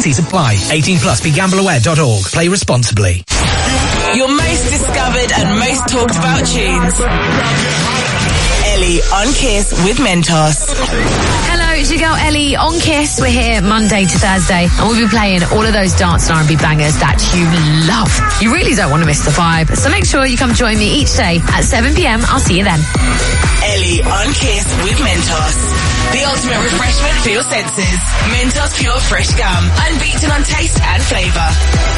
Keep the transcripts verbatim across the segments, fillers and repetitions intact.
T's apply. eighteen plus, be gamble aware dot org. Play responsibly. Your most discovered and most talked about tunes. Ellie on Kiss with Mentos. Hello, it's your girl Ellie on Kiss. We're here Monday to Thursday, and we'll be playing all of those dance and R and B bangers that you love. You really don't want to miss the vibe, so make sure you come join me each day at seven p.m. I'll see you then. Ellie on Kiss with Mentos. The ultimate refreshment for your senses. Mentos Pure Fresh Gum. Unbeaten on taste and flavour.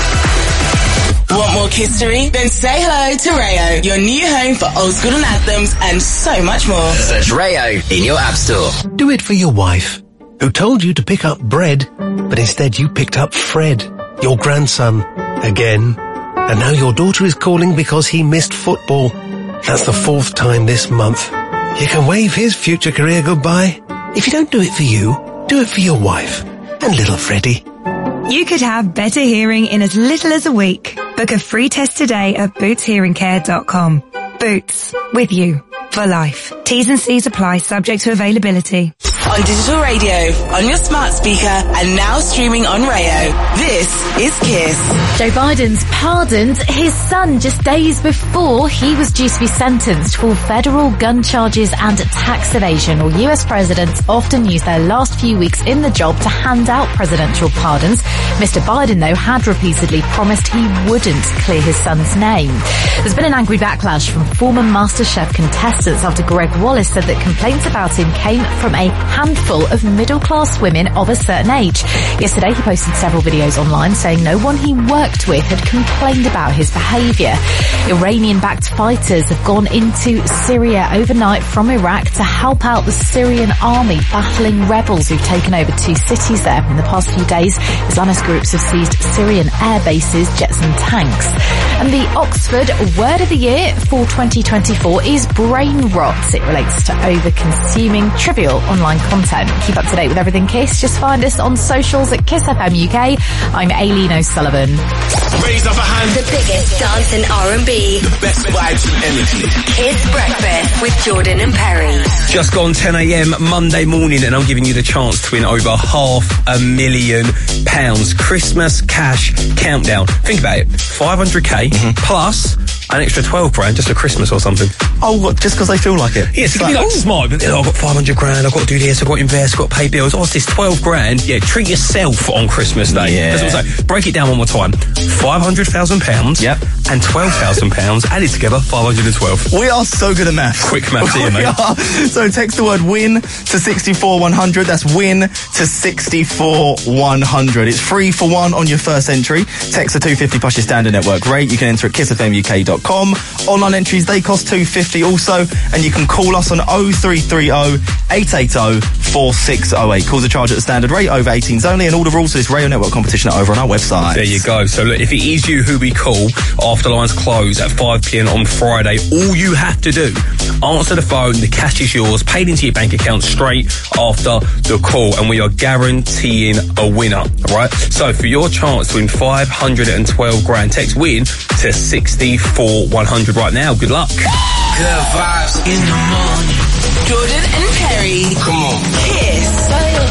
Want more Kissery? Then say hello to Rayo, your new home for old school and anthems and so much more. Search Rayo in your app store. Do it for your wife, who told you to pick up bread, but instead you picked up Fred, your grandson, again. And now your daughter is calling because he missed football. That's the fourth time this month. You can wave his future career goodbye. If you don't do it for you, do it for your wife and little Freddie. You could have better hearing in as little as a week. Book a free test today at boots hearing care dot com. Boots. With you. For life. T's and C's apply, subject to availability. On digital radio, on your smart speaker, and now streaming on Rayo. This is Kiss. Joe Biden's pardoned his son just days before he was due to be sentenced for federal gun charges and tax evasion. Or U S presidents often use their last few weeks in the job to hand out presidential pardons. Mister Biden, though, had repeatedly promised he wouldn't clear his son's name. There's been an angry backlash from former MasterChef contestants after Greg Wallace said that complaints about him came from a handful of middle-class women of a certain age. Yesterday, he posted several videos online saying no one he worked with had complained about his behaviour. Iranian-backed fighters have gone into Syria overnight from Iraq to help out the Syrian army battling rebels who've taken over two cities there. In the past few days, Islamist groups have seized Syrian air bases, jets and tanks. And the Oxford Word of the Year for twenty twenty-four is brain rot. It relates to over-consuming trivial online content. Keep up to date with everything Kiss. Just find us on socials at Kiss F M U K. I'm Aileen O'Sullivan. Raise up a hand. The biggest dance and R and B. The best vibes and energy. Kiss Breakfast with Jordan and Perry. Just gone ten a.m. Monday morning, and I'm giving you the chance to win over half a million pounds. Christmas cash countdown. Think about it. five hundred k mm-hmm. plus an extra twelve grand just for Christmas or something. Oh, what, just because they feel like it? Yes, yeah, so it can be like smart, but oh, I've got five hundred grand, I've got to do this, I've got to invest, I've got to pay bills. Oh, it's this twelve grand. Yeah, treat yourself on Christmas Day. Yeah. That's what I'm saying. Break it down one more time. five hundred thousand pounds yep. and twelve thousand pounds added together, five hundred twelve. We are so good at maths. Quick maths here, mate. Are. So text the word WIN to sixty-four one hundred. That's WIN to sixty-four one hundred. It's free for one on your first entry. Text the two fifty plus your standard network rate. You can enter at kiss f m u k dot com. Online entries, they cost two fifty also, and you can call us on oh three three oh, eight eight oh, four six oh eight. Calls are charged at the standard rate, over eighteens only, and all the rules for this Radio Network competition are over on our website. There you go. So look, if it is you who we call after lines close at five p.m. on Friday, all you have to do, answer the phone, the cash is yours, paid into your bank account straight after the call, and we are guaranteeing a winner, right? So for your chance to win five hundred twelve grand, text WIN to sixty-four one hundred right now. Good luck. Good vibes in the morning. Jordan and Perry. Come on. Kiss.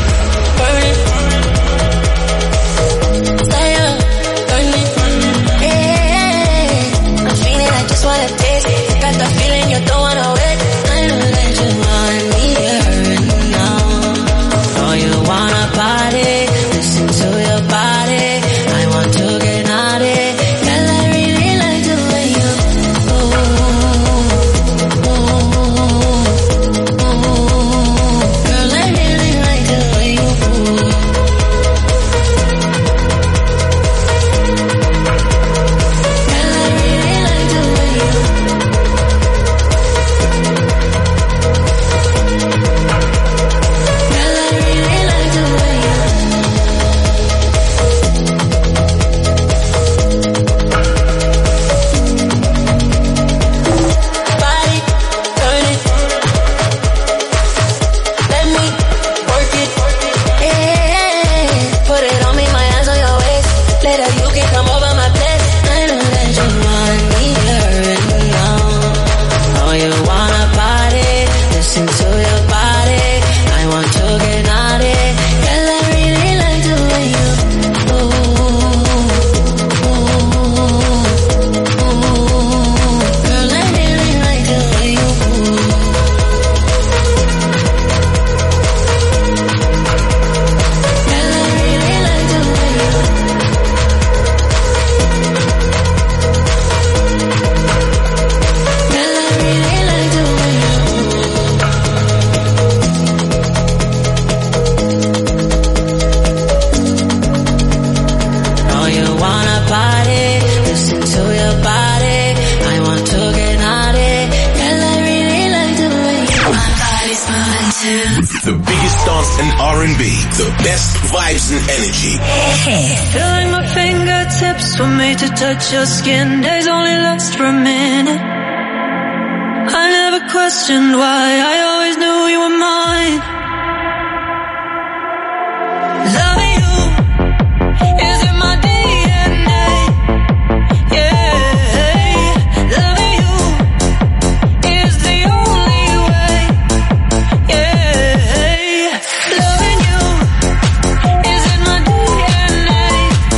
I'm feeling I just wanna taste. Got the feeling you don't wanna wait. I know that you want me here now. So you wanna party, listen to your body. I want to get naughty. Girl, I really like the way you move. Girl, I really house and R and B. The best vibes and energy. Feeling my fingertips for me to touch your skin. Days only last for a minute. I never questioned why. I always knew you were mine. Loving you is in my D N A. Yeah, loving you is the only way. Yeah, loving you is in my D N A.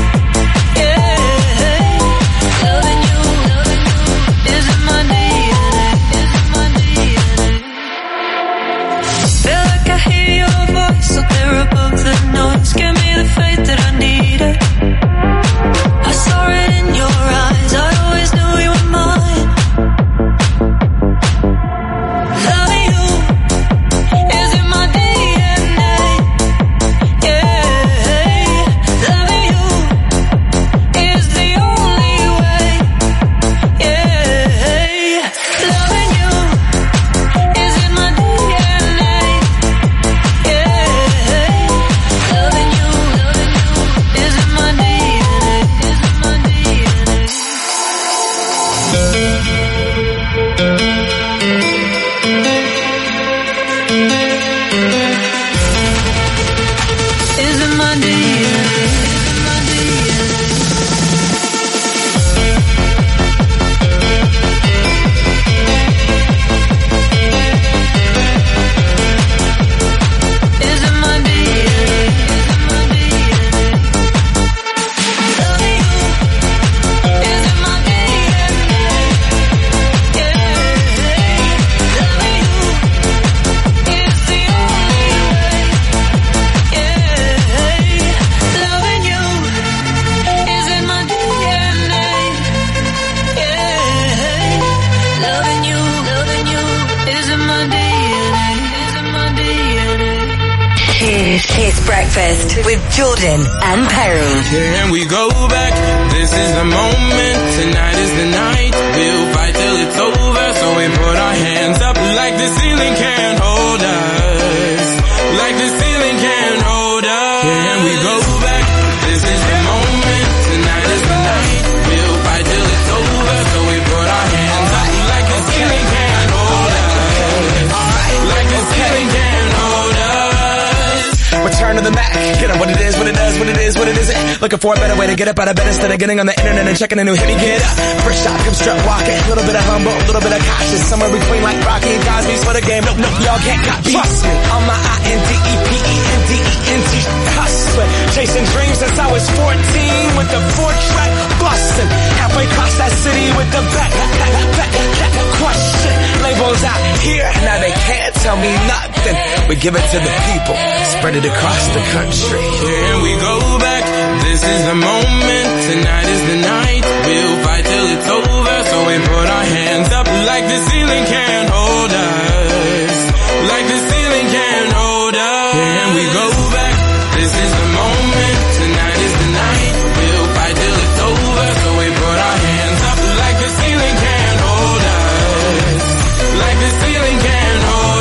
Yeah, loving you, loving you is in my D N A. Is in my D N A. Feel like I hear your voice up there above the noise. Give me the faith that I needed. I saw it in your eyes. I always knew you were mine. Loving you is in my D N A. Yeah, loving you is the only way. Yeah, loving you is in my D N A. Yeah, loving you, loving you is in my D N A. Is in my D N A. Is in my D N A. Is in my D N A. Is in my D N A. Loving you is in my D N A. Yeah, loving you is the only way. Yeah, loving you is in my D N A. Yeah, loving you, loving you is in my D N A. Is in my D N A. Kiss, Kiss Breakfast with Jordan and Perry. Can we go back? This is the moment. Tonight is the night. We'll fight till it's over. So we put our hands up like the ceiling can't hold us. Like the ceiling can't hold us. Can we go back? This is the moment. Tonight is the night. We'll fight till it's over. So we put our hands up like the ceiling can't hold us. Like the ceiling can't hold us. Return to the Mac. Get up what it is, what it does, what it is, what it isn't. Looking for a better way to get up out of bed instead of getting on the internet and checking a new hit. Me get up. First shot, come strut walking. A little bit of humble, a little bit of cautious. Somewhere between like Rocky and Cosby's for the game. Nope, nope, y'all can't copy. Trust me, on my I N D E P E N D E N T hustling. Chasing dreams since I was fourteen with the four track busting. Halfway across that city with the back, back, back, back, question. Labels out here, now they can't tell me nothing. We give it to the people, spread it across the country. Can we go back? This is the moment. Tonight is the night. We'll fight till it's over. So we put our hands up like the ceiling can't hold us. Like the ceiling can't hold us. Can we go back? This is the moment. Tonight is the night. We'll fight till it's over. So we put our hands up like the ceiling can't hold us. Like the ceiling can't hold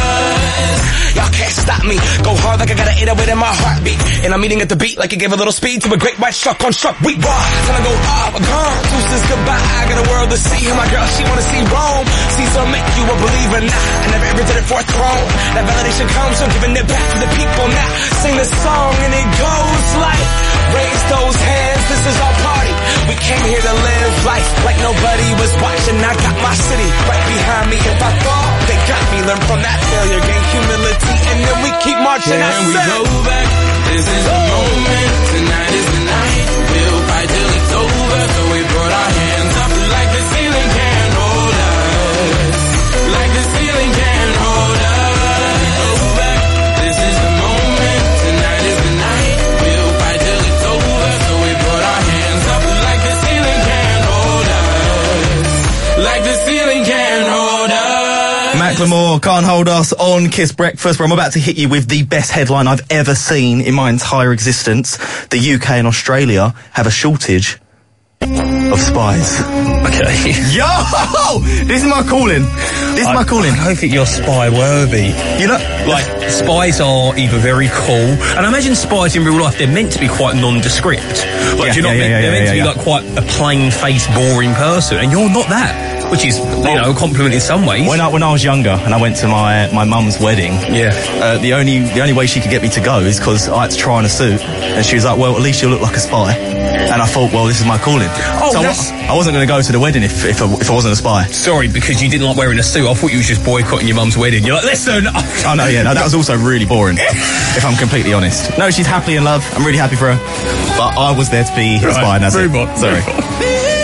us. Y'all can't stop me. Go hard like I got an eight oh eight in my heartbeat. And I'm eating at the beat like it gave a little speed to a great white shark on shark week. Raw, time to go up, gone. Deuces goodbye. I got a world to see. And my girl, she wanna see Rome. Caesar make you a believer. Nah, I never ever did it for a throne. That validation comes from giving it back to the people. Now sing this song and it goes like, raise those hands. This is our party. We came here to live life like nobody was watching. I got my city right behind me. If I fall, they got me. Learn from that failure, gain humility, and then we keep marching. Can we go back? This is the moment. Tonight is the night. We'll fight till it's over. So we put our hands up like the ceiling can't hold us. Like the ceiling can't hold us. Go back. This is the moment. Tonight is the night. We'll fight till it's over. So we put our hands up like the ceiling can't hold us. Like the ceiling can't hold us. Macklemore, Can't Hold Us on Kiss Breakfast, where I'm about to hit you with the best headline I've ever seen in my entire existence. The U K and Australia have a shortage of spies. Okay. Yo! This is my calling. This is I, my calling. I don't think you're spy worthy. You know, like, spies are either very cool, and I imagine spies in real life, they're meant to be quite nondescript. Like, Yeah, you're not yeah, meant, yeah, they're yeah, meant to yeah, be yeah. like quite a plain-faced, boring person, and you're not that, which is, you know, a compliment in some ways. When I when I was younger and I went to my my mum's wedding, Yeah. uh, the only the only way she could get me to go is because I had to try on a suit, and she was like, "Well, at least you look like a spy." And I thought, well, this is my calling. Oh, so I, that's- wa- I wasn't going to go to the wedding if if I, if I wasn't a spy. Sorry, because you didn't like wearing a suit. I thought you was just boycotting your mum's wedding. You're like, listen. Oh no, yeah, no, that was also really boring. If I'm completely honest. No, she's happily in love. I'm really happy for her. But I was there to be a spy, and that's it. Move on, Sorry. move on.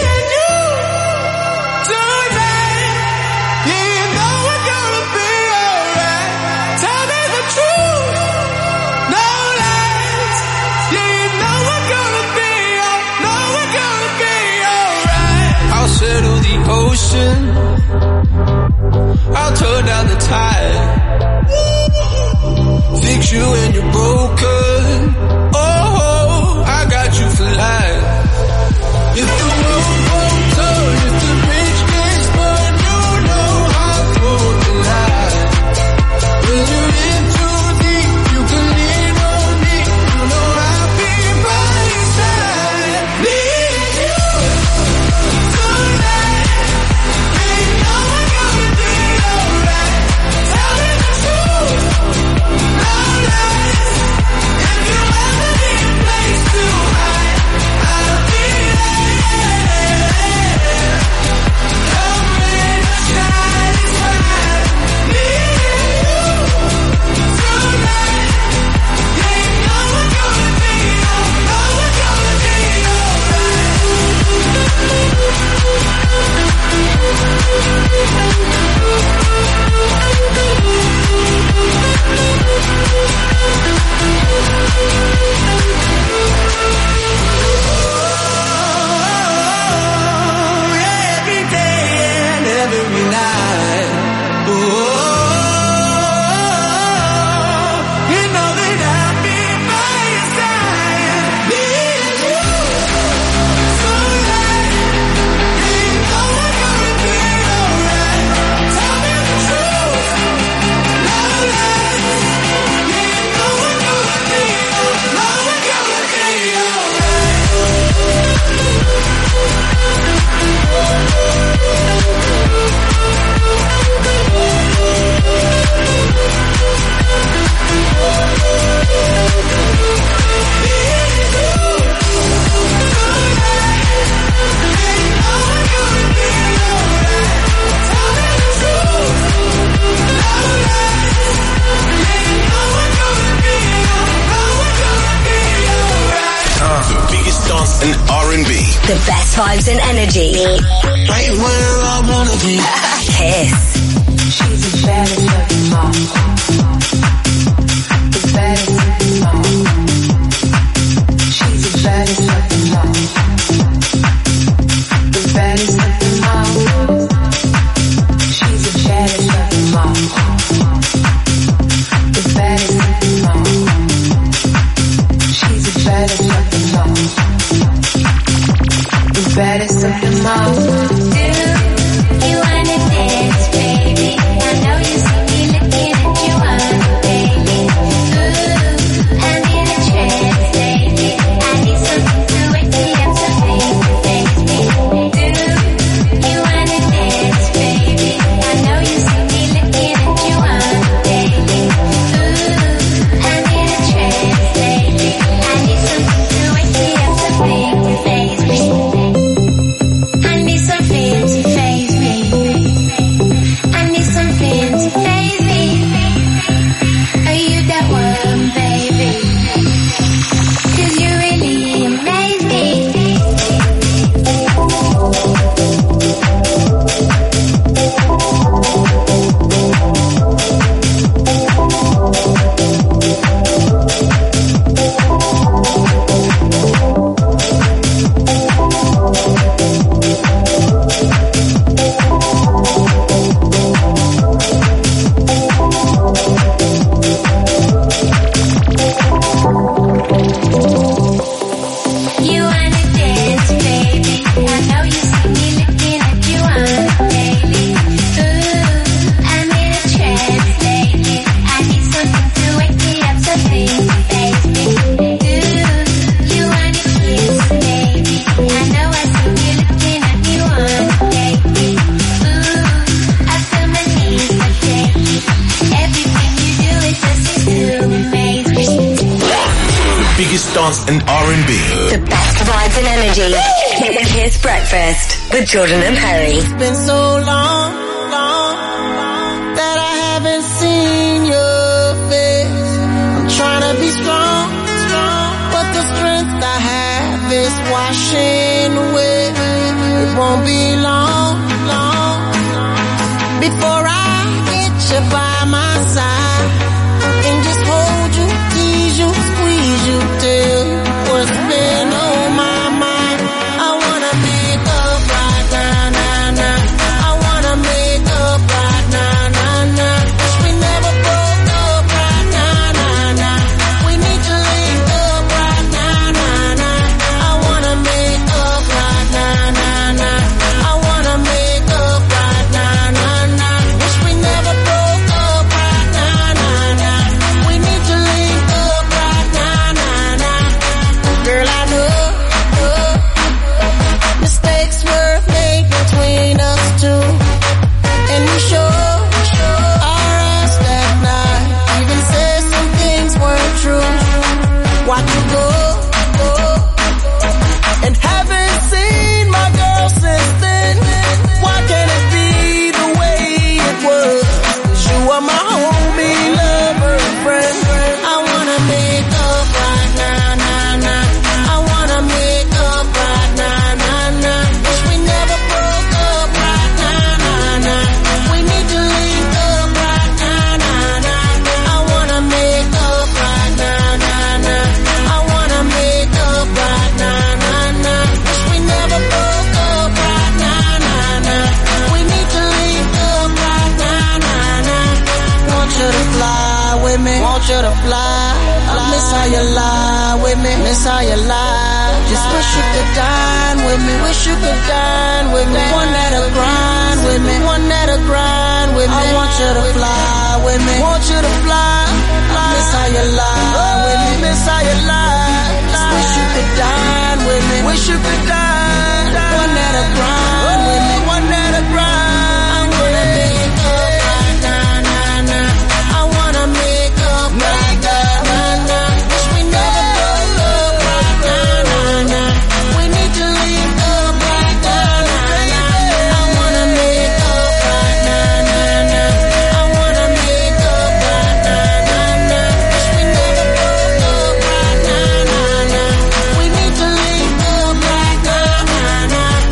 Settle the ocean, I'll turn down the tide, fix you when you're broken. Oh, I got you for life. If the world won't turn, if the bridge gets burned, you know how to hold the line. When you're in too deep, you can lean on me. You know I'll be by your side. Need you. And R and B. The best vibes and energy. Right where I wanna be. Kiss. She's the baddest looking mom. The baddest looking mom. She's the baddest looking mom. The baddest looking mom. She's the baddest looking mom. The baddest looking mom. She's the baddest looking mom. The baddest looking mom. You wanna dance, baby? I know you see me looking at you, baby. Ooh, I'm in a trance, baby. I need something to wake dance and R and B. The best vibes and energy. Kiss Breakfast with Jordan and Perry. It's been so long, long, that I haven't seen your face. I'm trying to be strong, strong, but the strength I have is washing away. It won't be long, long, before I get you by my side and just hold you, tease you, squeeze you, tell you what's been on my mind. I wanna make up right now, now, now. I wanna make up right now, now, now. Wish we never broke up right now, now, now. We need to link up right now, now, now. I wanna make up right now, now, now. I wanna make up right now, now, now. Wish we never broke up right now, now, now. We need to link up right now, now, now. Girl, I know mistakes were made between us two, and we sure our ass that night. Even said some things weren't true. Watch you go, and haven't seen my girl since then. Why can't it be the way it was? 'Cause you are my homie, lover, and friend. I wanna make up right now, now, now. I wanna make up right now, now, now. Wish we never broke up right now, now, now. We need to link up right now, now, now. I wanna make up right now, now, now. I wanna make up right now, now, now. Wish we never broke up right now, now, now. We need to link up right now, now, now. Want you to fly with me, want you to fly. I miss how you lie with me, miss how you lie. Just wish you could dine with me, wish you could dine with me. One that'll grind with me, one that'll grind with me. I want you to fly with me, want you to fly. I miss how you lie with me, miss how you lie. Just wish you could dine with me, wish you could dine. One that'll grind with me, one that'll grind. I wanna make up right now, now, now. I wanna make up right now, now, now. Wish we never broke up right now, now, now. We need to link up right now, now, now. I wanna make up right now, now, now. I wanna make up right now, now, now. Wish we never broke up right now, now, now. We need to link up right now, now,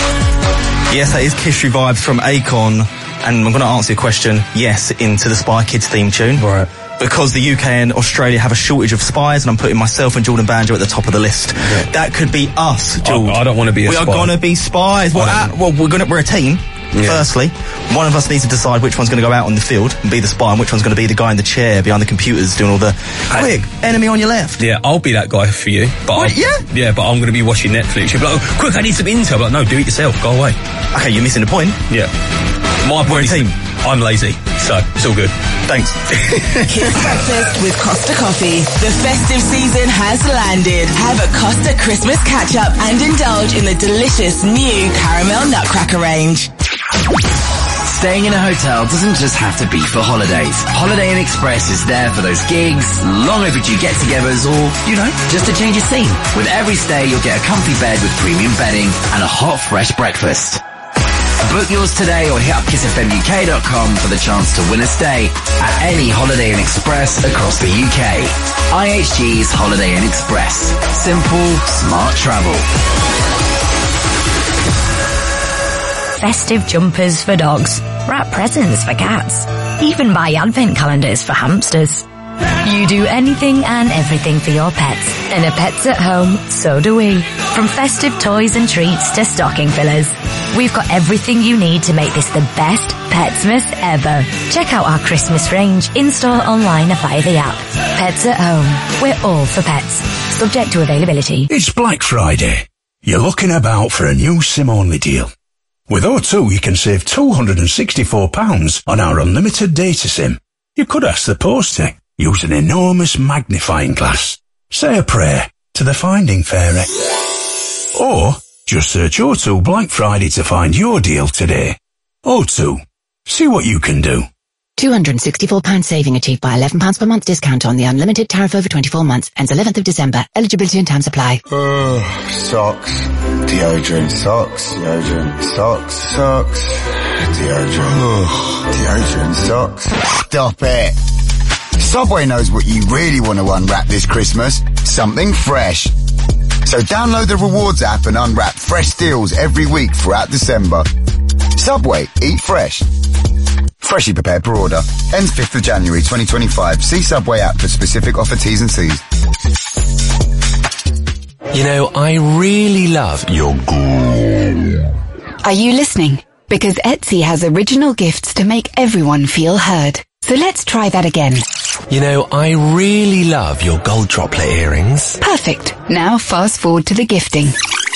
now. Yes, that is Kishri Vibes from Akon, and I'm going to answer your question, yes, into the Spy Kids theme tune. Right. Because the U K and Australia have a shortage of spies, and I'm putting myself and Jordan Banjo at the top of the list. Yeah. That could be us, Jordan. I, I don't want to be a we spy. are going to be spies. Well, I uh, well we're going to, we're a team. Yeah. Firstly, one of us needs to decide which one's going to go out on the field and be the spy, and which one's going to be the guy in the chair behind the computers doing all the quick enemy on your left. Yeah, I'll be that guy for you. But What, I'll- yeah? Yeah, but I'm going to be watching Netflix. You'll be like, oh, quick, I need some intel. I'm like, no, do it yourself. Go away. Okay, you're missing the point. Yeah. My point is, team. I'm lazy, so it's all good. Thanks. Kiss Breakfast with Costa Coffee. The festive season has landed. Have a Costa Christmas catch-up and indulge in the delicious new caramel nutcracker range. Staying in a hotel doesn't just have to be for holidays. Holiday Inn Express is there for those gigs, long overdue get-togethers, or, you know, just to change your scene. With every stay, you'll get a comfy bed with premium bedding and a hot, fresh breakfast. Book yours today or hit up kiss f m u k dot com for the chance to win a stay at any Holiday Inn Express across the U K. I H G's Holiday Inn Express. Simple, smart travel. Festive jumpers for dogs, wrap presents for cats, even buy advent calendars for hamsters. You do anything and everything for your pets, and at Pets at Home, so do we. From festive toys and treats to stocking fillers, we've got everything you need to make this the best Petsmas ever. Check out our Christmas range in-store, online, or via the app. Pets at Home, we're all for pets. Subject to availability. It's Black Friday. You're looking about for a new SIM-only deal. With O two, you can save two hundred sixty-four pounds on our unlimited data SIM. You could ask the postie. Use an enormous magnifying glass. Say a prayer to the Finding Fairy. Or just search O two Black Friday to find your deal today. O two. See what you can do. two hundred sixty-four pounds saving achieved by eleven pounds per month discount on the unlimited tariff over twenty-four months. Ends eleventh of December. Eligibility and terms apply. Uh, socks. Deodorant. Socks. Deodorant. Socks. Socks. Deodorant. Deodorant. Socks. Stop it. Subway knows what you really want to unwrap this Christmas. Something fresh. So download the Rewards app and unwrap fresh deals every week throughout December. Subway. Eat fresh. Freshly prepared per order. Ends fifth of January twenty twenty-five. See Subway app for specific offer T's and C's. You know, I really love your groove. Are you listening? Because Etsy has original gifts to make everyone feel heard. So let's try that again. You know, I really love your gold droplet earrings. Perfect. Now fast forward to the gifting.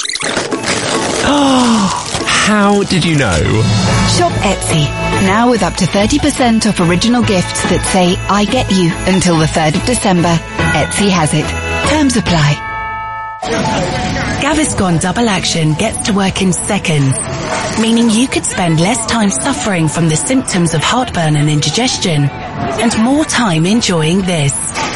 Oh, how did you know? Shop Etsy. Now with up to thirty percent off original gifts that say, I get you, until the third of December. Etsy has it. Terms apply. Gaviscon Double Action gets to work in seconds, meaning you could spend less time suffering from the symptoms of heartburn and indigestion, and more time enjoying this.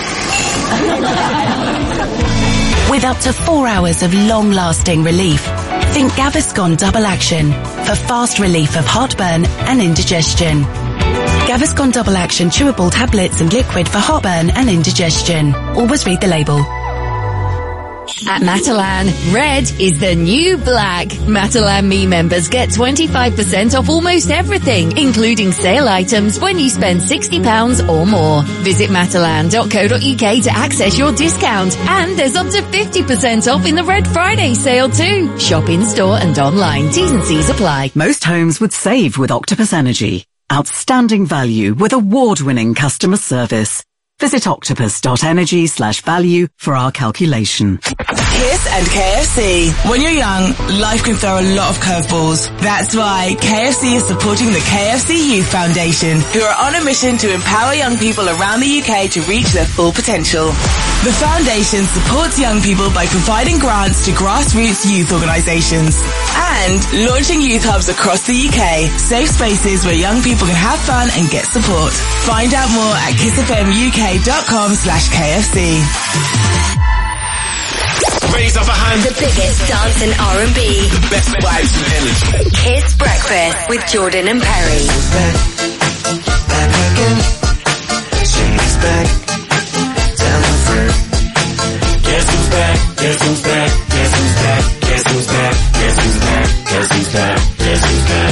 With up to four hours of long-lasting relief, think Gaviscon Double Action for fast relief of heartburn and indigestion. Gaviscon Double Action chewable tablets and liquid for heartburn and indigestion. Always read the label. At Matalan, red is the new black. Matalan Me members get twenty-five percent off almost everything, including sale items when you spend sixty pounds or more. Visit matalan dot co dot uk to access your discount. And there's up to fifty percent off in the Red Friday sale too. Shop in store and online. T's and C's apply. Most homes would save with Octopus Energy. Outstanding value with award-winning customer service. Visit octopus.energy slash value for our calculation. Kiss and K F C. When you're young, life can throw a lot of curveballs. That's why K F C is supporting the K F C Youth Foundation, who are on a mission to empower young people around the U K to reach their full potential. The foundation supports young people by providing grants to grassroots youth organisations and launching youth hubs across the U K, safe spaces where young people can have fun and get support. Find out more at kissfmuk.com slash KFC. Raise up a hand. The biggest dance and R and B. The best vibes and energy. Kiss Breakfast with Jordan and Perry. Back, back again. She's back. Tell her friend. Guess who's back? Guess who's back? Guess who's back? Guess who's back? Guess who's back? Guess who's back? Guess who's back?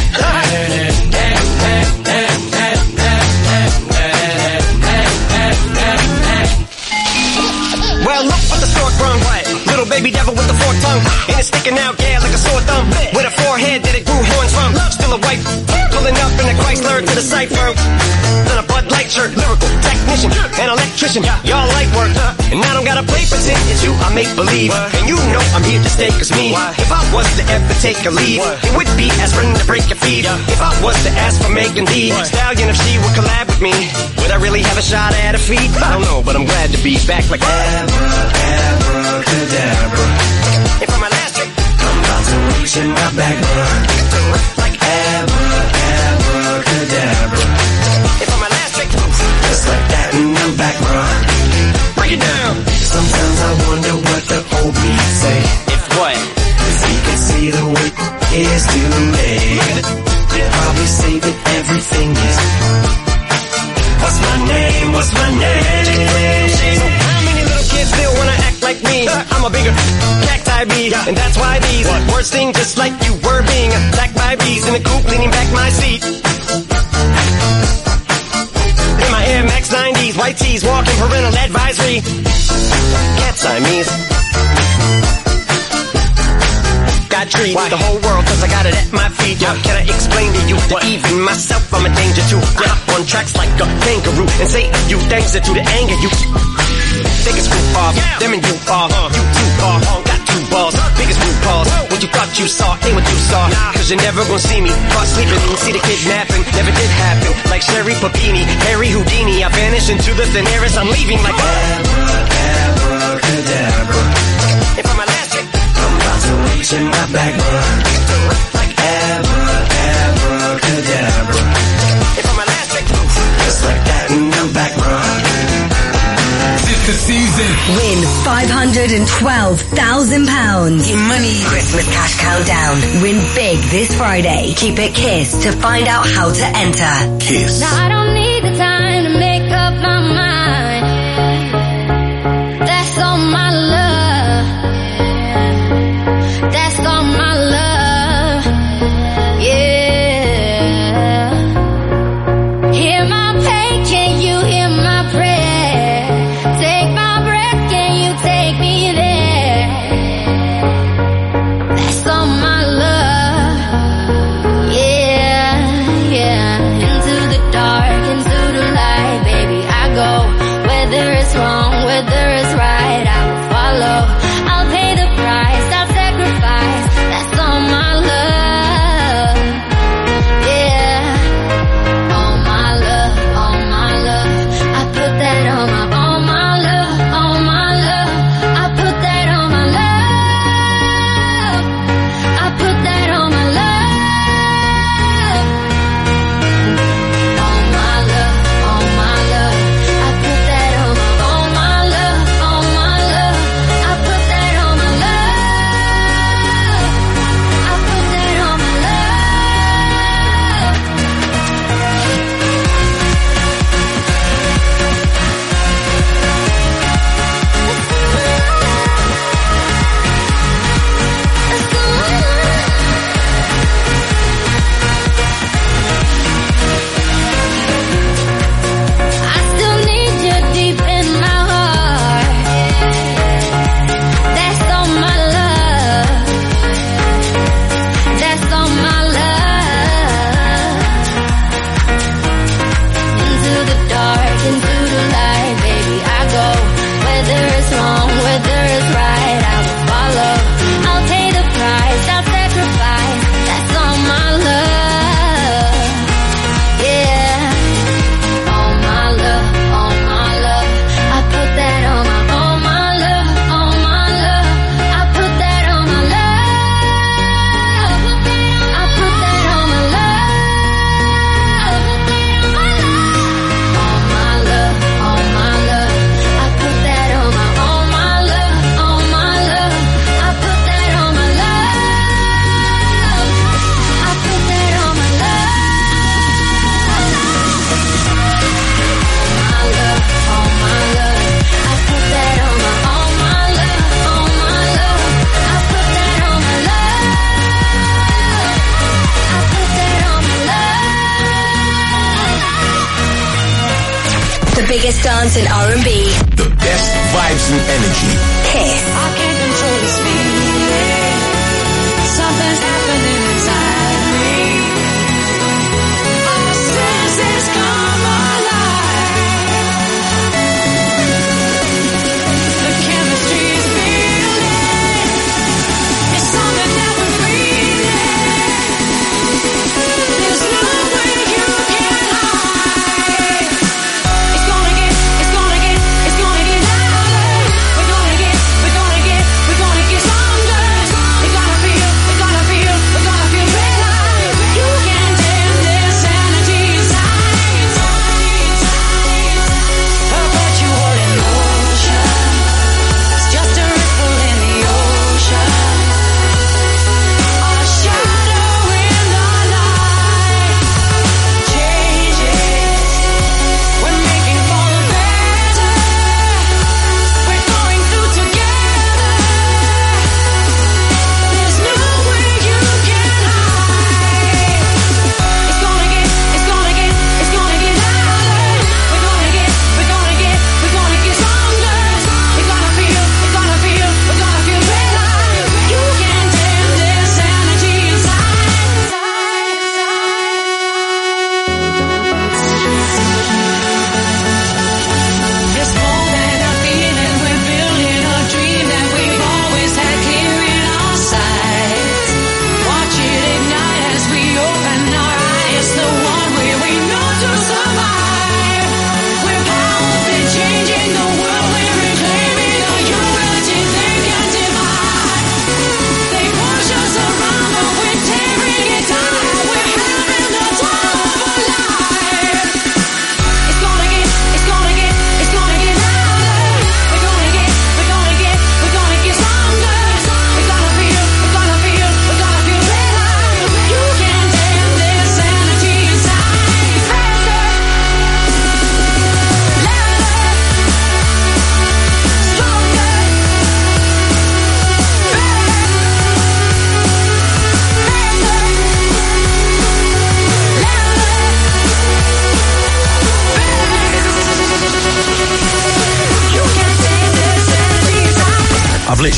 Well, look what the stork brung. Little baby devil with the forked tongue. And it's sticking out, yeah, like a sore thumb. With a forehead that it grew horns from. Still a white, pulling up in a Chrysler to the cipher. Then a Bud Light shirt, lyrical technician, an electrician. Y'all light work, and I don't gotta play pretend. It's you, I make believe. And you know I'm here to stay, cause me, if I was to ever take a leave, it would be aspirin to break your feet. If I was to ask for Megan Thee Stallion, if she would collab with me, would I really have a shot at her feet? I don't know, but I'm glad to be back like abracadabra. If I'm a last trick, I'm about to reach in my back, like abracadabra. If I'm a last trick, just like that, and I'm back, bro. Break it down. Sometimes I wonder what the old me say. If what? If he could see the way is too late, he'd probably say that everything is. What's my name? What's my name? So how many little kids still wanna act like me? I'm a bigger cacti bee, and that's why these words sting just like you were being attacked by bees in the coop, leaning back my seat. In my Air Max nineties, white tees, walking parental advisory. Cat Siamese. Got treat the whole world cause I got it at my feet. How can I explain to you that even myself I'm a danger to? I hop on tracks like a kangaroo and say a few things that to the anger you. Think it's roof off, them and you are, you too far, got two balls, biggest root balls. What you thought you saw ain't what you saw, cause you're never gonna see me caught sleeping, see the kidnapping, never did happen. Like Sherry Papini, Harry Houdini, I vanish into the thin air as I'm leaving like abracadabra. If I'm a last trick, I'm about to reach in my back, like abracadabra. If I'm a last trick, the season. Win five hundred twelve thousand pounds. Your money. Christmas cash countdown. Win big this Friday. Keep it Kiss to find out how to enter. Kiss. Now I don't need the time to make up my mind. That's all my love. That's all my love. Yeah. Hear my pain, can you hear my prayer? Take my breath, can you take me there? That's all my love. Yeah, yeah. Into the dark, into the light, baby, I go. Whether it's wrong, whether it's right, I will follow. I'll pay the price, I'll sacrifice. That's all my love. Yeah. All my love, all my love. I put that on my, all my love, all my love. I put that on my love. I put that on my love. All my love, all my love. I put that on my, all my love, all my love. I put that on my love. I put that on my love. I still need you deep in my heart. That's all my love. That's all my love. Into the dark, into the light, baby, I go. Whether it's wrong, whether it's right, I will follow. I'll pay the price, I'll sacrifice. That's all my love. Yeah. All my love, all my love. I put that on my, all my love, all my love. I put that on my love. I put that on my love. All my love, all my love. I put that on my, all my love, all my love. I put that on my love. I put that on my The biggest dance in R and B. The best vibes and energy. Kiss. I can't control this feeling. Something's happening inside me. All senses come alive. The chemistry's feeling. It's something that we're breathing. There's nowhere you can hide. It's gonna get, it's gonna get, it's gonna get louder. We're gonna get, we're gonna get,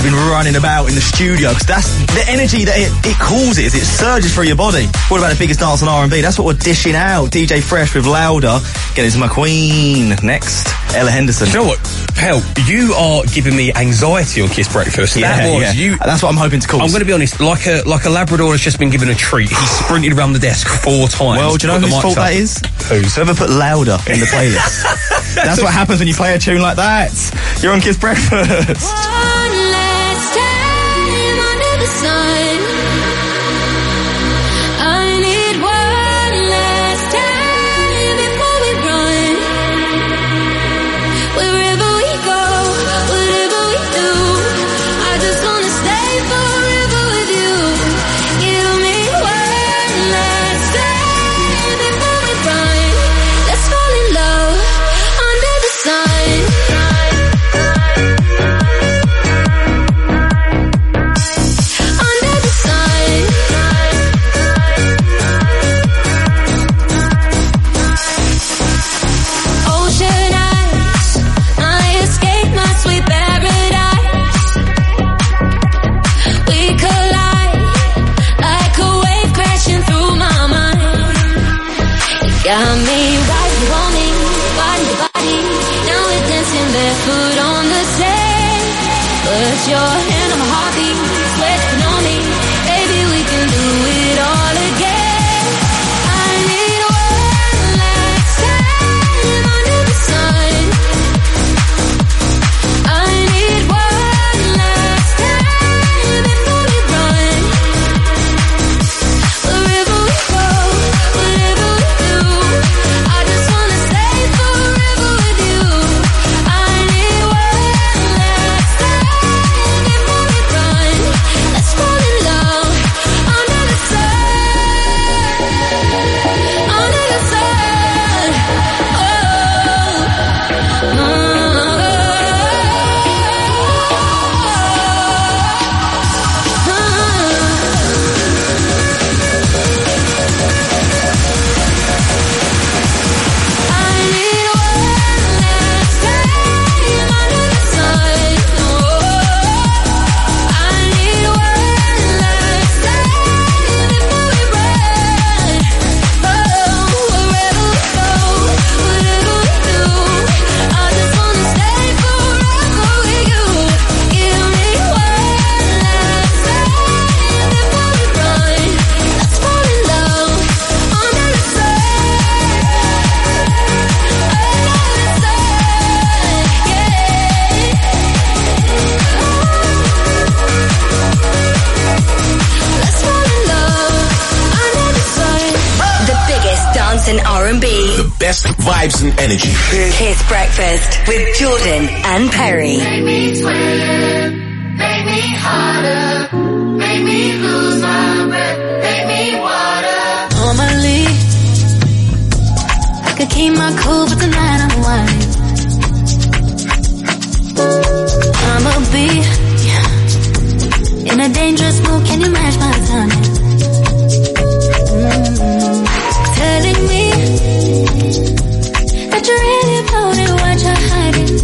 you've been running about in the studio, because that's the energy that it, it causes. It surges through your body. What about the biggest dance on R and B? That's what we're dishing out. D J Fresh with Louder. Get into my queen. Next, Ella Henderson. You know what? Hell, you are giving me anxiety on Kiss Breakfast. Yeah, that was yeah. you. That's what I'm hoping to cause. I'm going to be honest, like a like a Labrador has just been given a treat. He sprinted around the desk four times. Well, do you know whose fault that is? Whose? Whoever put Louder in the playlist. That's what happens when you play a tune like that. You're on Kiss Breakfast. One last time under the sun. I need one last time before we run. Wherever we go, whatever we do, I just wanna stay forever with you. Give me one last time before we run. Let's fall in love under the sun. Got me right, you want me, body to body. Now we're dancing barefoot on the sand. Put your hand on my heartbeat, swear you know me. Baby, we can do it all again. I need one last time under the sun. I need one last time before we run. Wherever we go, whatever we do, I just wanna stay forever with you. I need one last time before we run. Let's fall in love under the sun, under the sun. Oh, And R and B. The best vibes and energy. Kiss Breakfast with Jordan and Perry. Make me swim, make me harder, make me lose my breath, make me water. Normally, I could keep my cool, but tonight I'm white. I'ma be in a dangerous mood, can you match my timing? Mm-hmm. Telling me that you're really about it, what you're hiding.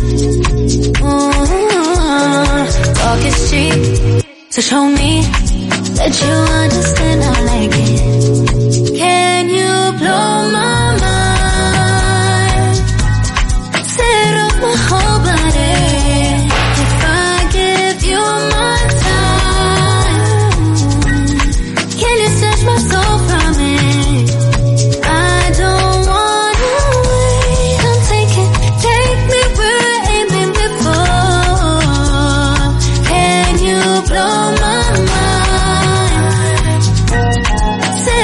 Mm-hmm. Talk is cheap, so show me that you understand I like it. Can you blow my mind? Set off my whole body. If I give you my time, can you snatch my soul from it? Blow my mind.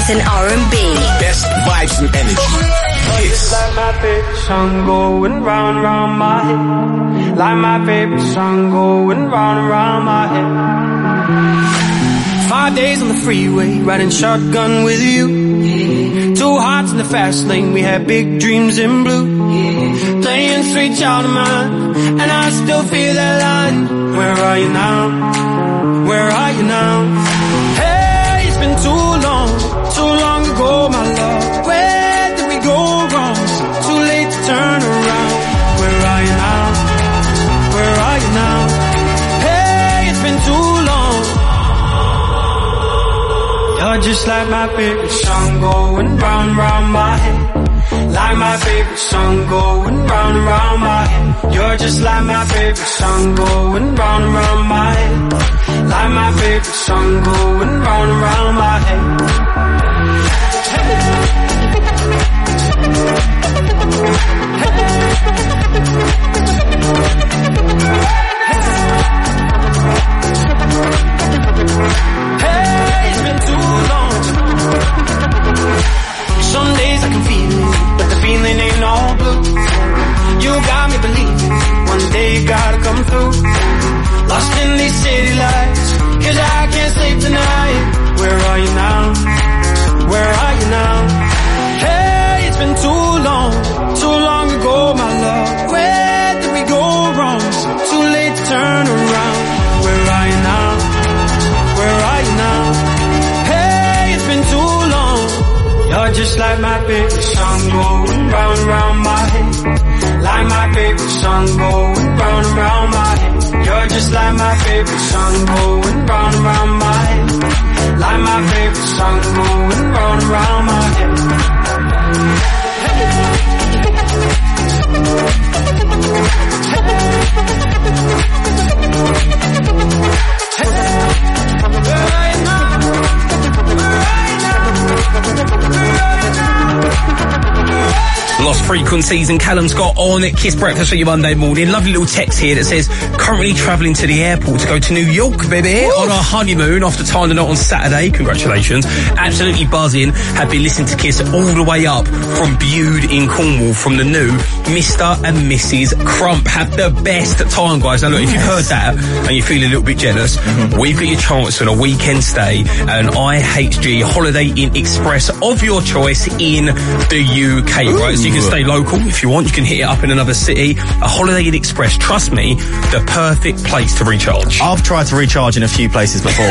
dance and R and B. Best vibes and energy. Kiss. Like my favorite song going round and round my head. Like my favorite song going round and round my head. Five days on the freeway, riding shotgun with you. Two hearts in the fast lane, we had big dreams in blue. Playing sweet child of mine, and I still feel that line. Where are you now? Where are you now? Hey, it's been too long, too long ago, my love. Where did we go wrong? Too late to turn around. Where are you now? Where are you now? Hey, it's been too long. You're just like my favorite song going round, round my head. Like my favorite song going round and round my head. You're just like my favorite song going round and round my head. Like my favorite song going round and round my head. Hey, it's been too long. Some days I can feel it, but the feeling ain't all blue. You got me believing one day you gotta come through. Lost in these city lights, cause I can't sleep tonight. Where are you now? Where are you now? Hey, it's been too long, too long ago, my love. Where did we go wrong? Too late to turn around. Where are you now? Where are you now? Hey, it's been too long. You're just like my favorite song going round and round my head. Like my favorite song going round and round my head. You're just like my favorite song going round and round my head. Like my favorite song going round and round my head. Lost Frequencies and Callum Scott on Kiss Breakfast for your Monday morning. Lovely little text here that says, currently travelling to the airport to go to New York, baby, Woo! on our honeymoon after tying the knot on Saturday. Congratulations. Absolutely buzzing. Have been listening to Kiss all the way up from Bude in Cornwall from the new Mister and Missus Crump. Have the best time, guys. Now look, yes. if you've heard that and you feel a little bit jealous, mm-hmm. we've got your chance on a weekend stay at an I H G Holiday Inn Express of your choice in the U K, Ooh. right? So you can stay local if you want. You can hit it up in another city. A Holiday Inn Express, trust me, the perfect place to recharge. I've tried to recharge in a few places before,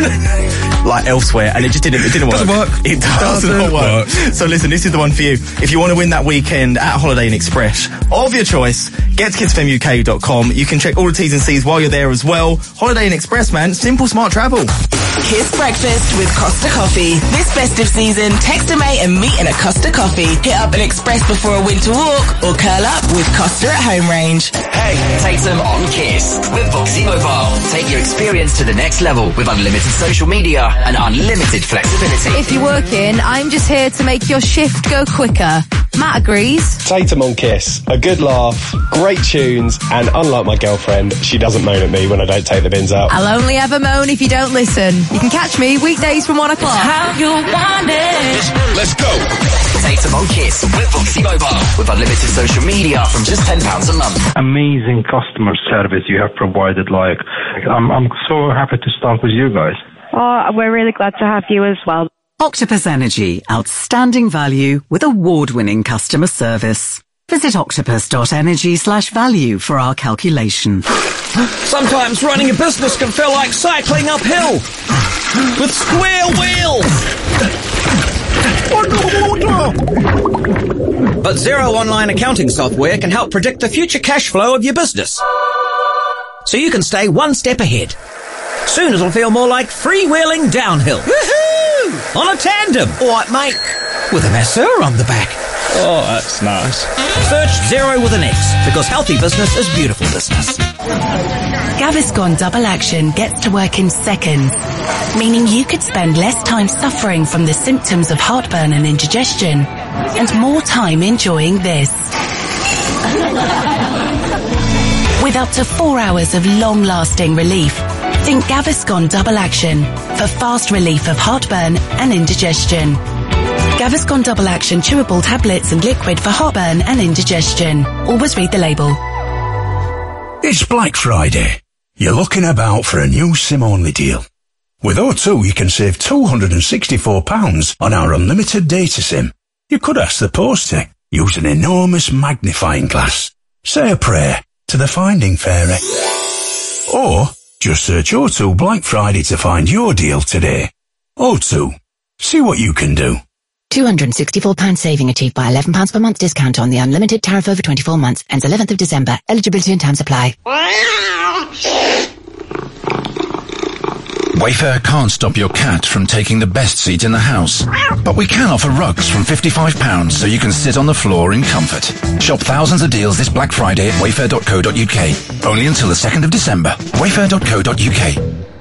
like elsewhere, and it just didn't. It didn't work. Doesn't work. It does doesn't not work. work. So listen, this is the one for you. If you want to win that weekend at Holiday Inn Express of your choice, get to kiss f m u k dot com. You can check all the T's and C's while you're there as well. Holiday Inn Express, man, simple, smart travel. Kiss Breakfast with Costa Coffee. This festive season, text a mate and meet in a Costa Coffee. Hit up an Express before a winter walk or curl up with Costa at home range. Hey, take them on Kiss with Voxy Mobile. Take your experience to the next level with unlimited social media and unlimited flexibility. If you're working, I'm just here to make your shift go quicker. Matt agrees. Tatum on Kiss. A good laugh, great tunes, and unlike my girlfriend, she doesn't moan at me when I don't take the bins out. I'll only ever moan if you don't listen. You can catch me weekdays from one o'clock. How you want it. Let's go. Tatum on Kiss with Voxy Mobile with unlimited social media from just ten pounds a month. Amazing customer service you have provided. Like, I'm, I'm so happy to start with you guys. Oh, we're really glad to have you as well. Octopus Energy, outstanding value with award-winning customer service. Visit octopus.energy slash value for our calculation. Sometimes running a business can feel like cycling uphill with square wheels. But Xero Online Accounting Software can help predict the future cash flow of your business, so you can stay one step ahead. Soon it'll feel more like freewheeling downhill. Woohoo! On a tandem. All right, mate. With a masseur on the back. Oh, that's nice. Search Xero with an X, because healthy business is beautiful business. Gaviscon Double Action gets to work in seconds, meaning you could spend less time suffering from the symptoms of heartburn and indigestion, and more time enjoying this. With up to four hours of long-lasting relief, Think Gaviscon Double Action for fast relief of heartburn and indigestion. Gaviscon Double Action chewable tablets and liquid for heartburn and indigestion. Always read the label. It's Black Friday. You're looking about for a new SIM-only deal. With O two, you can save two hundred sixty-four pounds on our unlimited data SIM. You could ask the post to use an enormous magnifying glass. Say a prayer to the Finding Fairy. Or just search O two Black Friday to find your deal today. O two. See what you can do. two hundred sixty-four pounds saving achieved by eleven pounds per month discount on the unlimited tariff over twenty-four months. Ends eleventh of December. Eligibility and terms apply. Wayfair can't stop your cat from taking the best seat in the house. But we can offer rugs from fifty-five pounds so you can sit on the floor in comfort. Shop thousands of deals this Black Friday at wayfair dot co dot uk. Only until the second of December. wayfair dot co dot uk.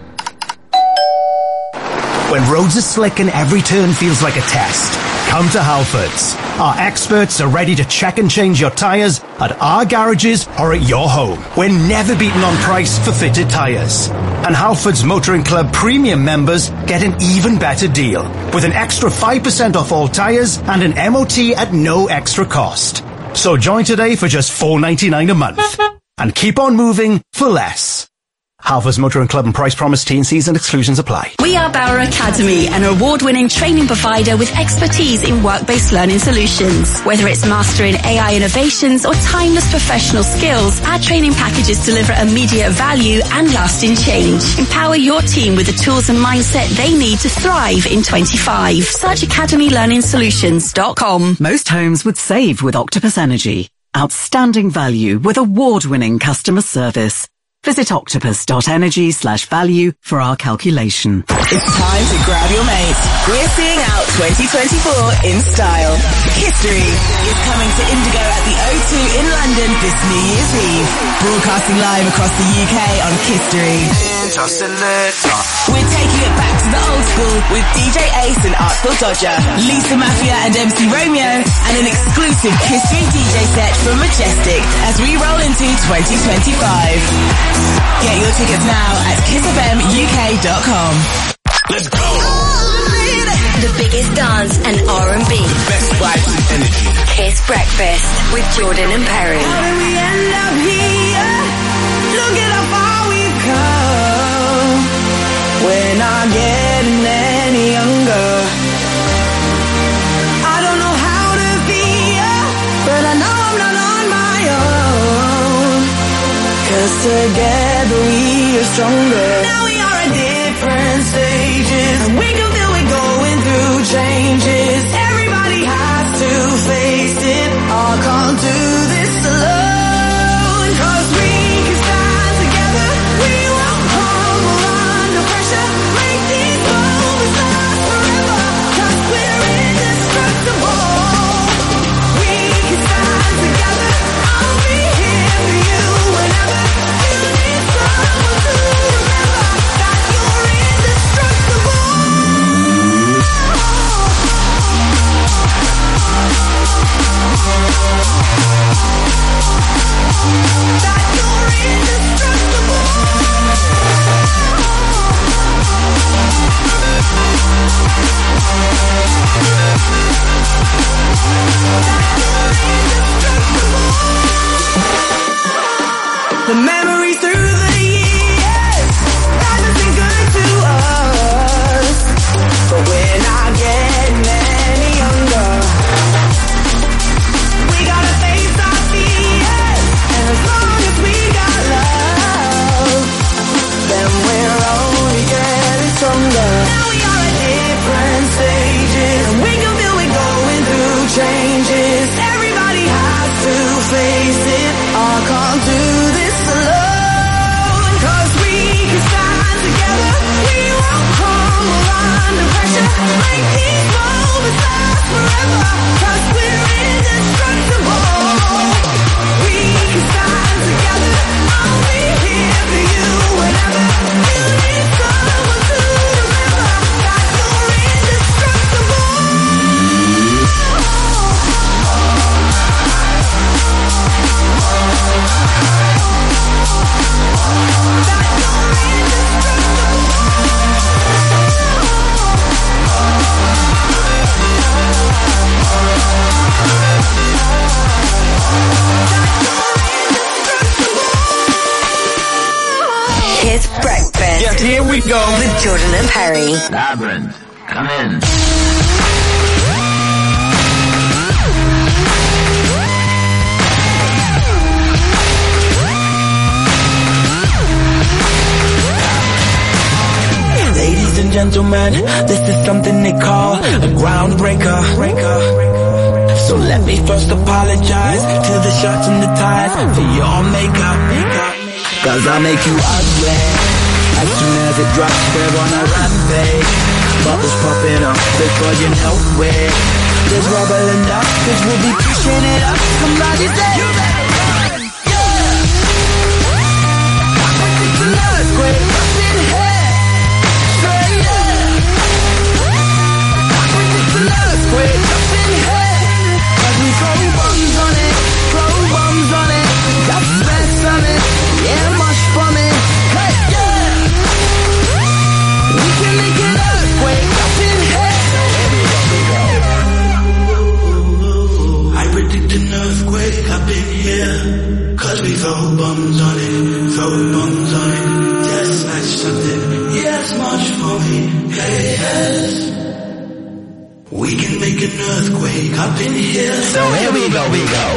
When roads are slick and every turn feels like a test, come to Halfords. Our experts are ready to check and change your tyres at our garages or at your home. We're never beaten on price for fitted tyres. And Halfords Motoring Club Premium members get an even better deal with an extra five percent off all tyres and an M O T at no extra cost. So join today for just four ninety-nine a month and keep on moving for less. Halfords Motoring Club and price promise, T and C's and exclusions apply. We are Bauer Academy, an award-winning training provider with expertise in work-based learning solutions. Whether it's mastering A I innovations or timeless professional skills, our training packages deliver immediate value and lasting change. Empower your team with the tools and mindset they need to thrive in twenty-five. Search academy learning solutions dot com. Most homes would save with Octopus Energy. Outstanding value with award-winning customer service. Visit octopus.energy slash value for our calculation. It's time to grab your mates. We're seeing out twenty twenty-four in style. History is coming to Indigo at the O two in London this New Year's Eve. Broadcasting live across the U K on History. We're taking it back to the old school with D J Ace and Artful Dodger, Lisa Mafia and M C Romeo, and an exclusive History D J set from Majestic as we roll into twenty twenty-five. Get your tickets now at kiss f m u k dot com. Let's go! The biggest dance and R and B. Best vibes and energy. Kiss Breakfast with Jordan and Perry. How did we end up here? Look at how far we've come. We're not getting any younger. I don't know how to be ya, but I know I'm not on my own. Cause together we are stronger. Now we are at different stages, and we can feel we're going through changes. Everybody has to face it. I can't do this alone. Cause we can stand together. We won't crumble under pressure. Make these moments last forever. Cause we're indestructible. We can stand together. I'll be here for you whenever you need someone to remember that you're indestructible. That you're indestructible. The memories through the years haven't been good to us, but we're not getting any younger. We gotta face our fears, and as long as we got love, then we're only getting stronger. Now we are at different stages, and we can feel we're going through changes. Everybody has to face it. I can't do this alone. Kiss Breakfast. Yeah, here we go. With Jordan and Perry. Labyrinth, come in. Ladies and gentlemen, this is something they call a groundbreaker. So let me first apologize to the shirts and the ties for your makeup. Cause I make you ugly. As soon as it drops, we're on a rampage. Bubbles popping up before you know it. There's rubble enough, cause we'll be pushing it up. Somebody say you better run. Yeah. Earthquake up in here. Say yeah. Earthquake up in here. Cause we throw bombs on it, throw bombs on it. Got stress on it, yeah, mush from it. Hey, yeah. We can make an earthquake up in here. I predict an earthquake up in here. Cause we throw bombs on it, throw bombs on it. Yes, smash something, yes, much for me. Hey, yes. We can make an earthquake up in here. So here we go, we go.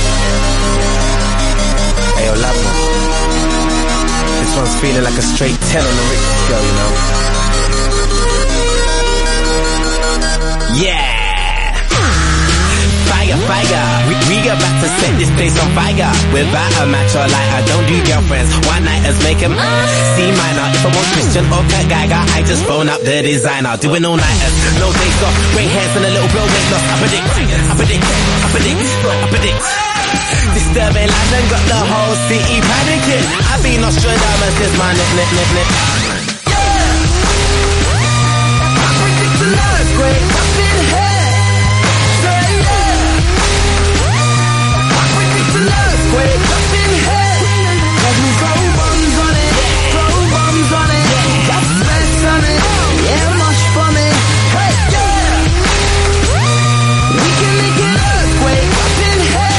Hey, yo, Labra. This one's feeling like a straight ten on the Richter scale, you know. Yeah! Fire, fire. We, we about to set this place on fire. Without a match or lighter, don't do girlfriends. One nighters make him C minor. If I want Christian or Kurt Geiger, I just phone up the designer. Doing all nighters, no days off. Grey hairs and a little blow weight loss. I predict, I predict, I predict, I predict. Disturbing London got the whole city panicking. I've been Nostradamus, this my nip, nip, nip, nip. Yeah! I predict an earthquake up in here. Say yeah! I predict an earthquake up in here. Cause we throw bombs on it, throw bombs on it. Got stress on it, yeah, mush from it. Hey, yeah! We can make an earthquake up in here.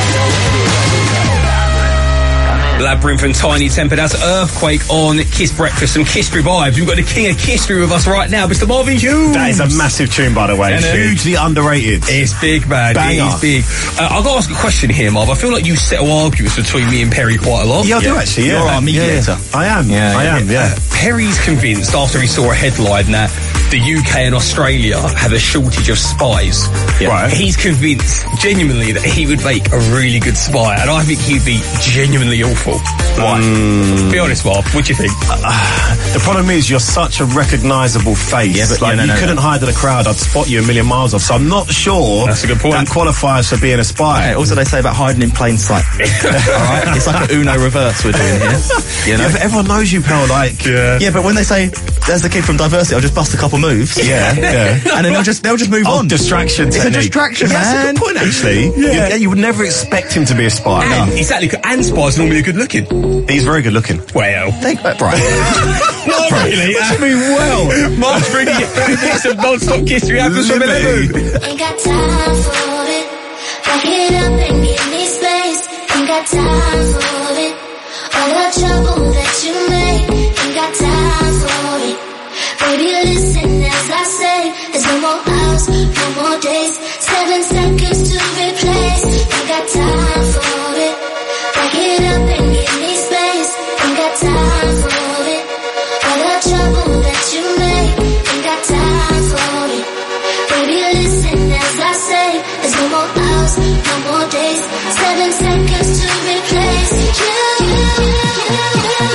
Labyrinth and Tiny Temper. That's Earthquake on Kiss Breakfast. Some Kissery vibes. We've got the king of Kissery with us right now, Mister Marvin Hughes. That is a massive tune, by the way. And hugely underrated. It's big, man. Banger. It is big. Uh, I've got to ask a question here, Marv. I feel like you settle arguments between me and Perry quite a lot. Yeah, I do actually, yeah. You're our mediator. Yeah. I am, Yeah, I am, yeah. Uh, Perry's convinced after he saw a headline that the U K and Australia have a shortage of spies. Yeah. Right. He's convinced, genuinely, that he would make a really good spy, and I think he'd be genuinely awful. Why? Mm. Be honest, Marv. What do you think? Uh, the problem is you're such a recognisable face. Yeah, but like, yeah, no, you no, couldn't no. hide in a crowd. I'd spot you a million miles off. So I'm not sure. That's a good point. That qualifies for being a spy. Okay, also, they say about hiding in plain sight. All right, it's like an Uno reverse we're doing here. You know, Yeah, but everyone knows you, pal. Like, yeah. yeah, but when they say there's the kid from Diversity, I'll just bust a couple moves. Yeah, yeah. And then they'll just they'll just move oh, on. distraction It's technique. a distraction, yeah, man. That's a good point, actually. Yeah. You, you would never expect him to be a spy. And, exactly. And spies are normally good looking. He's very good looking. Well. Think that, right. Not really. What do you mean, well? Marv's bringing you thirty minutes of non-stop Kissery happens from eleven. Ain't got time for it. Back it up and give me space. Ain't got time for it. All the trouble that you make. Ain't got time for it. Baby, listen as I say. There's no more hours, no more days. Seven seconds to replace. Ain't got time for it. Back it up and give me space. Ain't got time for it. All the trouble that you make. Ain't got time for it. Baby, listen as I say. There's no more hours, no more days. Seven seconds to replace you. you, you, you.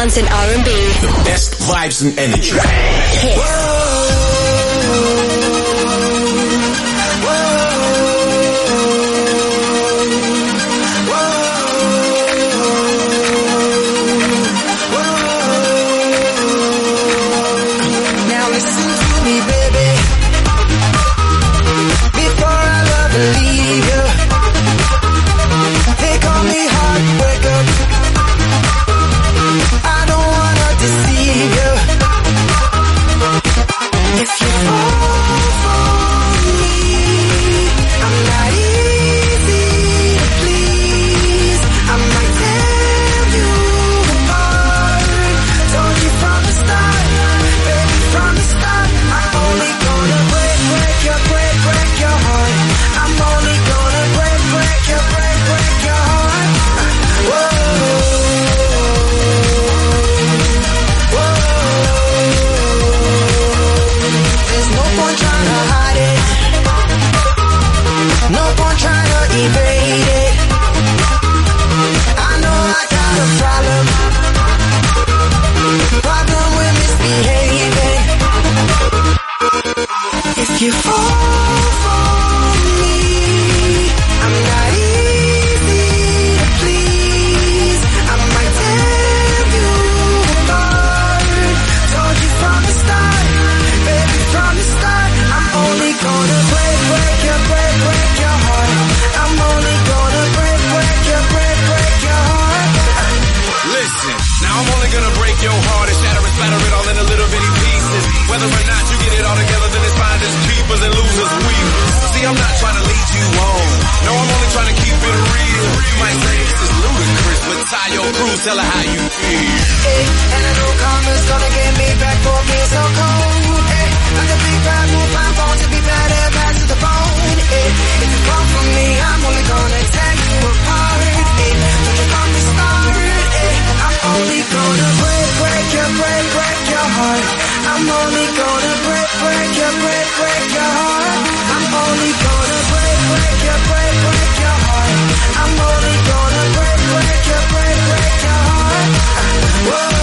dance and R and B. The best vibes and energy. Kiss. Tell her how you feel. Hey, and I know karma's gonna get me back for being so cold. Hey, like a big bad move, my phone to be better, back to the bone. Hey, if you come from me, I'm only gonna tear you apart. Hey, don't you from the start. Hey, I'm only gonna break, break your, break, break your heart. I'm only gonna break, break your, break, break your heart. I'm only gonna break, break your, break, break your heart. I'm only gonna break, break your, break, break your heart. Whoa.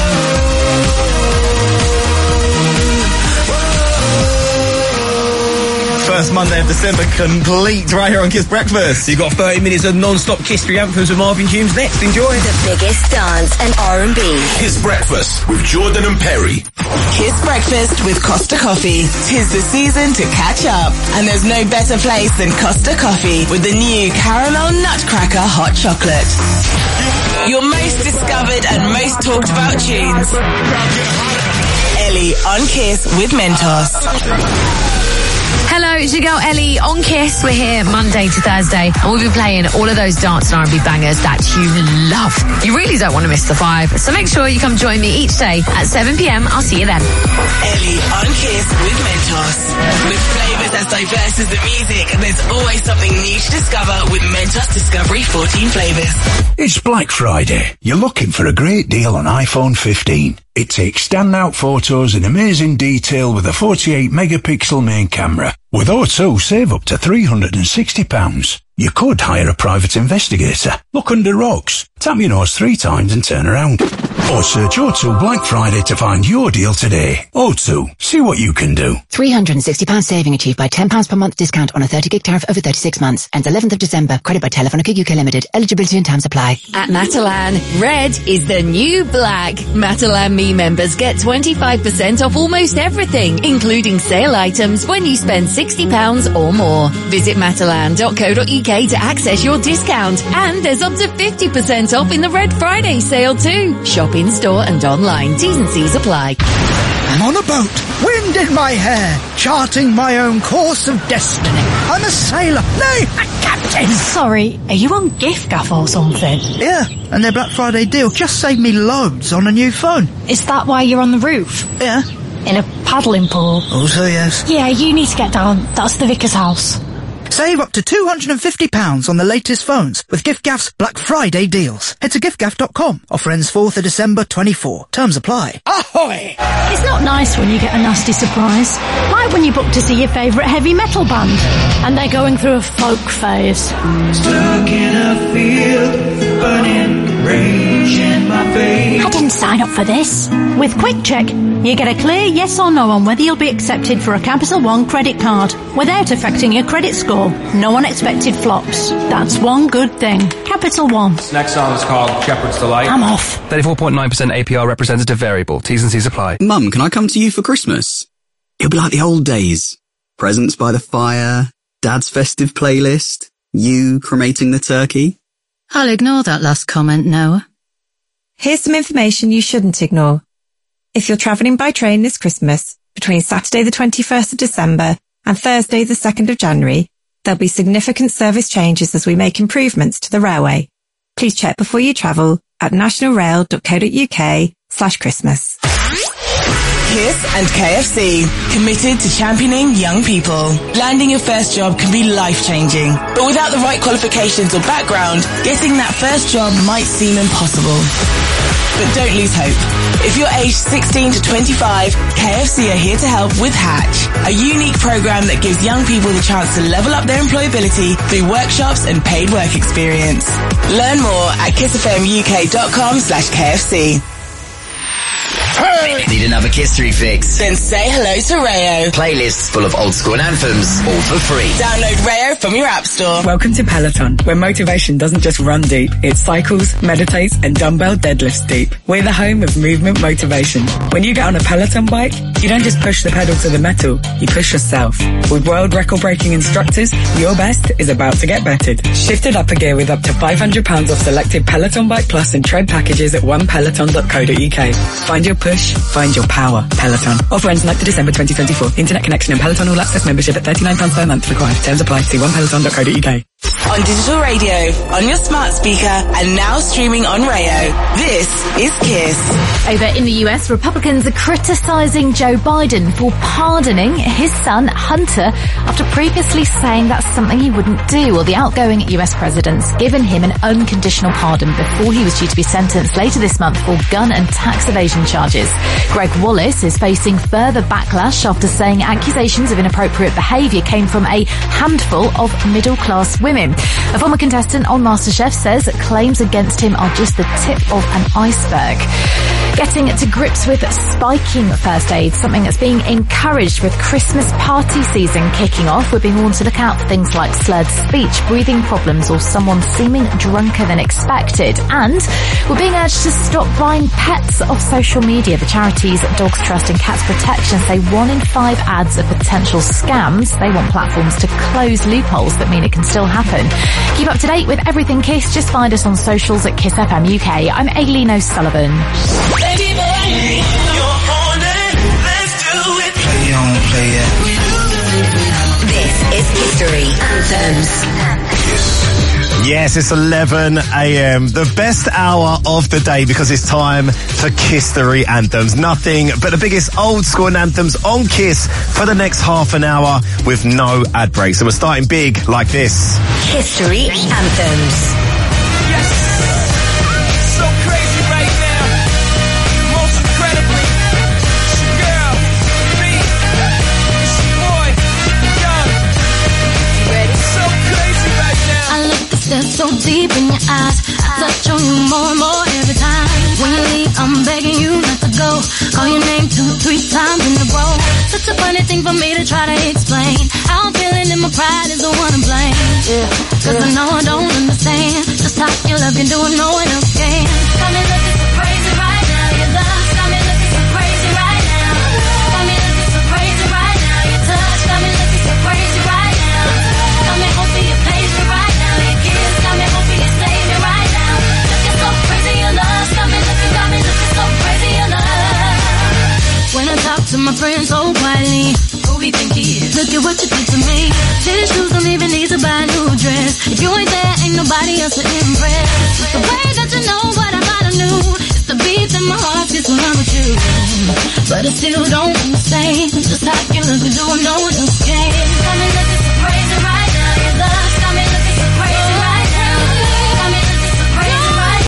First Monday of December complete right here on Kiss Breakfast. You've got thirty minutes of non-stop Kiss-free anthems with Marvin Humes next. Enjoy. The biggest dance and R and B. Kiss Breakfast with Jordan and Perry. Kiss Breakfast with Costa Coffee. Tis the season to catch up. And there's no better place than Costa Coffee with the new Caramel Nutcracker Hot Chocolate. Your most discovered and most talked about tunes. Ellie on Kiss with Mentos. Hello, it's your girl Ellie on Kiss. We're here Monday to Thursday and we'll be playing all of those dance and R and B bangers that you love. You really don't want to miss the vibe, so make sure you come join me each day at seven p.m. I'll see you then. Ellie on Kiss with Mentos. With flavours as diverse as the music, there's always something new to discover with Mentos Discovery fourteen flavours. It's Black Friday. You're looking for a great deal on iPhone fifteen. It takes standout photos in amazing detail with a forty-eight megapixel main camera. With O two, save up to three hundred sixty pounds. You could hire a private investigator. Look under rocks. Tap your nose three times and turn around. Or search O two Black Friday to find your deal today. O two, see what you can do. three hundred sixty pounds saving achieved by ten pounds per month discount on a thirty gig tariff over thirty-six months. Ends eleventh of December. Credit by Telefonica U K Limited. Eligibility and terms apply. At Matalan, red is the new black. Matalan Me members get twenty-five percent off almost everything, including sale items when you spend sixty pounds or more. Visit matalan dot co dot uk to access your discount. And there's up to fifty percent off in the Red Friday sale too. Shop in store and online. T's and C's apply. I'm on a boat, wind in my hair, charting my own course of destiny. I'm a sailor, nay, a captain. Sorry, are you on giffgaff or something? Yeah, and their Black Friday deal just saved me loads on a new phone. Is that why you're on the roof? Yeah. In a paddling pool? Also, yes. Yeah, you need to get down. That's the vicar's house. Save up to two hundred fifty pounds on the latest phones with giffgaff's Black Friday deals. Head to giffgaff dot com. Offer ends fourth of December twenty-four. Terms apply. Ahoy! It's not nice when you get a nasty surprise. Like when you book to see your favourite heavy metal band and they're going through a folk phase. Stuck in a field, burning rage in my face. That didn't sound sign up for this. With Quick Check, you get a clear yes or no on whether you'll be accepted for a Capital One credit card without affecting your credit score. No unexpected flops. That's one good thing. Capital One. Next song is called Shepherd's Delight. I'm off. thirty-four point nine percent A P R representative variable. T's and C's apply. Mum, can I come to you for Christmas? It'll be like the old days. Presents by the fire, Dad's festive playlist, you cremating the turkey. I'll ignore that last comment, Noah. Here's some information you shouldn't ignore. If you're travelling by train this Christmas, between Saturday the twenty-first of December and Thursday the second of January, there'll be significant service changes as we make improvements to the railway. Please check before you travel at nationalrail.co.uk slash Christmas. Kiss and K F C, committed to championing young people. Landing your first job can be life-changing, but without the right qualifications or background, getting that first job might seem impossible. But don't lose hope. If you're aged sixteen to twenty-five, K F C are here to help with Hatch, a unique program that gives young people the chance to level up their employability through workshops and paid work experience. Learn more at kissfmuk.com slash KFC. Need another Kissery fix? Then say hello to Rayo. Playlists full of old school anthems, all for free. Download Rayo from your app store. Welcome to Peloton, where motivation doesn't just run deep, it cycles, meditates, and dumbbell deadlifts deep. We're the home of movement motivation. When you get on a Peloton bike, you don't just push the pedal to the metal, you push yourself. With world record-breaking instructors, your best is about to get bettered. Shift it up a gear with up to five hundred pounds off selected Peloton Bike Plus and Tread packages at one peloton dot co dot uk. Find your push, find your power. Peloton. Offer ends ninth of December twenty twenty-four. Internet connection and Peloton All Access membership at thirty-nine pounds per month required. Terms apply. See one peloton dot co dot uk. On digital radio, on your smart speaker, and now streaming on Rayo. This is Kiss. Over in the U S, Republicans are criticising Joe Biden for pardoning his son, Hunter, after previously saying that's something he wouldn't do. Well, the outgoing U S president's given him an unconditional pardon before he was due to be sentenced later this month for gun and tax evasion charges. Greg Wallace is facing further backlash after saying accusations of inappropriate behaviour came from a handful of middle-class women. A former contestant on MasterChef says claims against him are just the tip of an iceberg. Getting to grips with spiking first aid, something that's being encouraged with Christmas party season kicking off. We're being warned to look out for things like slurred speech, breathing problems, or someone seeming drunker than expected. And we're being urged to stop buying pets off social media. The charities Dogs Trust and Cats Protection say one in five ads are potential scams. They want platforms to close loopholes that mean it can still happen. Keep up to date with everything Kiss. Just find us on socials at Kiss F M U K. I'm Aileen O'Sullivan. Baby boy, you're on it. Let's do it. Play on, play it. This is History Anthems. Yes, it's eleven a.m. The best hour of the day because it's time for Kissery Anthems. Nothing but the biggest old school anthems on Kiss for the next half an hour with no ad breaks. So we're starting big like this. History Anthems. So deep in your eyes, I touch on you more and more every time. When you leave, I'm begging you not to go. Call your name two, three times in a row. Such a funny thing for me to try to explain. How I'm feeling and my pride is the one to blame. Yeah, cause I know I don't understand just how your love can do it, no one else can. Got me looking so crazy right now. Your love got me looking so crazy right now. Got me looking so crazy right now. Your touch got me looking so crazy right now. Got me hoping you place me right now. Your kiss got me hoping you save me right now. Looking so crazy, your love got me looking, got me looking so crazy, your love. When I talk to my friends so quietly, who we think he is? Look at what you did to me. These shoes don't even need to buy a new dress. If you ain't there, ain't nobody else to impress. It's the way that you know what I might have knew. It's the beat in my heart gets when I'm with you. But I still don't understand just how you look and do what no one else can. Got me looking so crazy right